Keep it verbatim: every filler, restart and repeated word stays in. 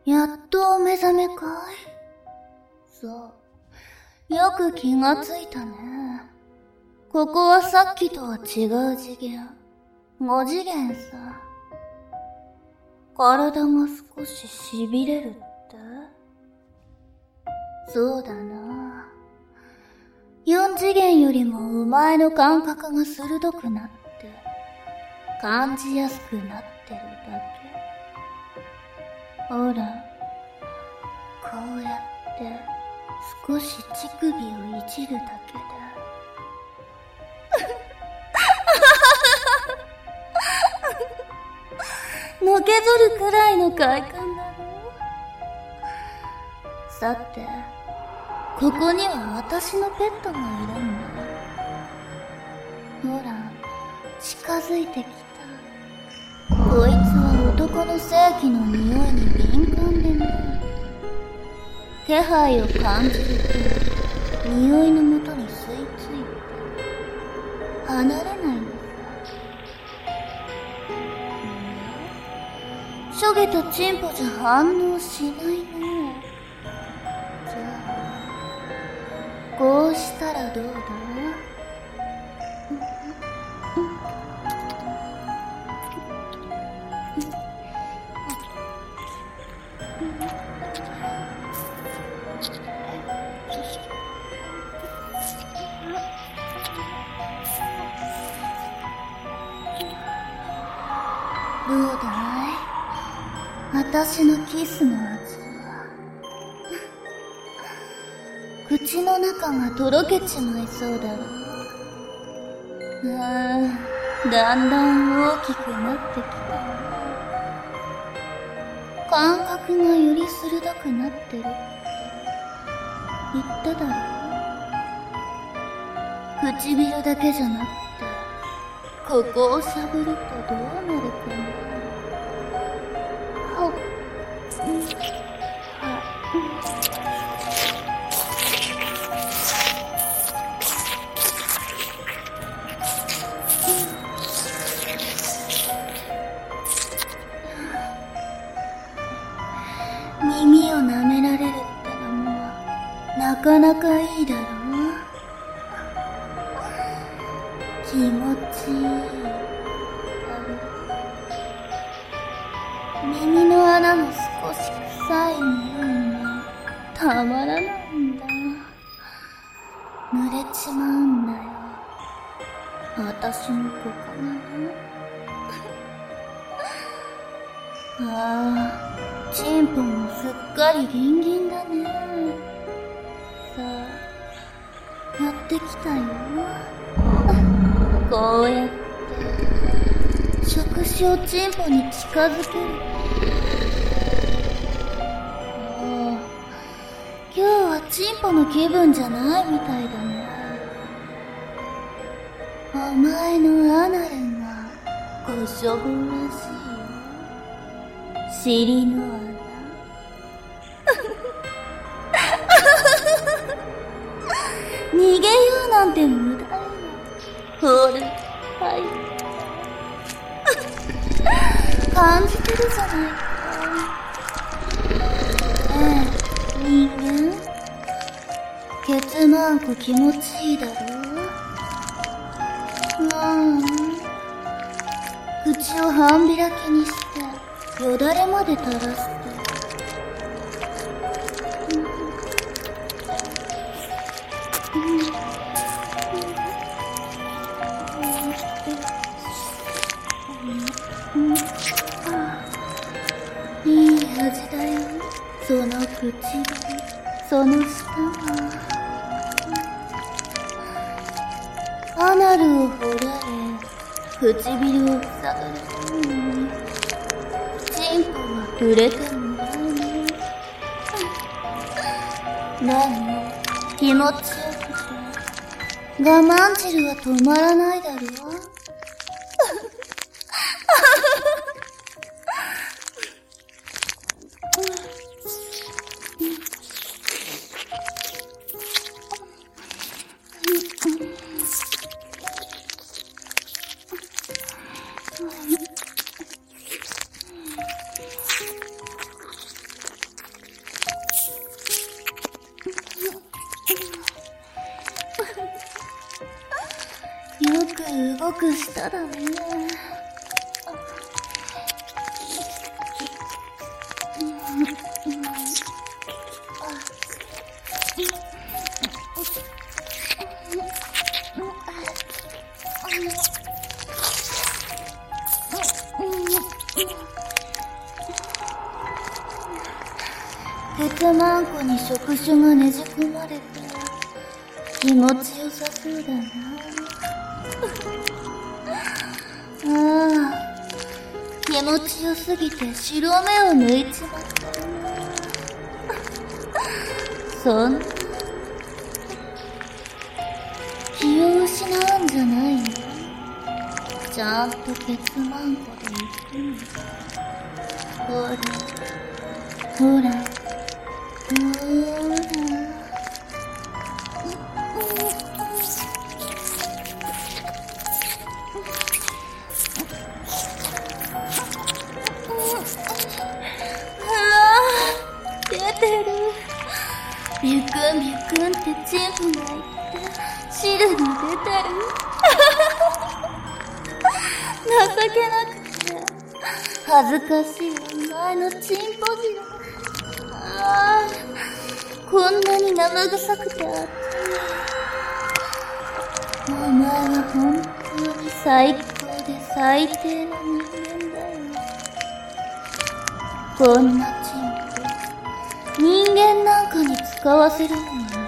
やっとお目覚めかい？そう。よく気がついたね。ここはさっきとは違う次元。ご次元さ。体が少し痺れるって？そうだな。四次元よりもお前の感覚が鋭くなって、感じやすくなってるだけ。ほら、こうやって少し乳首をいじるだけで。のけぞるくらいの快感だろう。さて、ここには私のペットがいるんだ。ほら、近づいてきた。こいつは男の性器の匂いに敏感でね。気配を感じると、匂いのもとに吸い付いて、離れないのさ。しょげたチンポじゃ反応しないね。じゃあ、こうしたらどうだ？どうだい？私のキスの味は。口の中がとろけちまいそうだろう。ああ、だんだん大きくなってきた。感覚がより鋭くなってるって言っただろう。唇だけじゃなくて、ここをしゃぶるとどうなるかな。耳を舐められるってのもなかなかいいだろう。気持ちいい。耳の穴の少し臭い匂いがたまらないんだ。濡れちまうんだよ、私のここがね。ああ、チンポもすっかりギンギンだね。さあ、やってきたよ。こうやって触手をチンポに近づける。ああ、今日はチンポの気分じゃないみたいだね。お前のアナルがごしょぼらしいよ。尻の穴。逃げようなんて無駄よ。ほれ、はい。感じてるじゃないか。ねえ、人間。ケツマンコ気持ちいいだろう。うん。口を半開きにして、よだれまで垂らして。いい味だよ、その唇、その舌が。アナルを掘られ、唇を塞がれたのに、チンポは触れてもらうね。何？気持ちよくて、我慢汁は止まらないだろう。 くしただね。鉄マンコに触手がねじ込まれて気持ちよさそうだな。ああ、気持ちよすぎて白目を抜いちまった。そんな気を失うんじゃないよ。ちゃんとケツマンコで行くんだ。ほらほらほら。出てる。ビュクンビュクンってチンポがいって汁が出てる。情けなくて恥ずかしいお前のチンポ汁。ああ、こんなに生臭くて熱い。お前は本当に最高で最低な人間だよ。こんなチンポ人間なんかに使わせるのは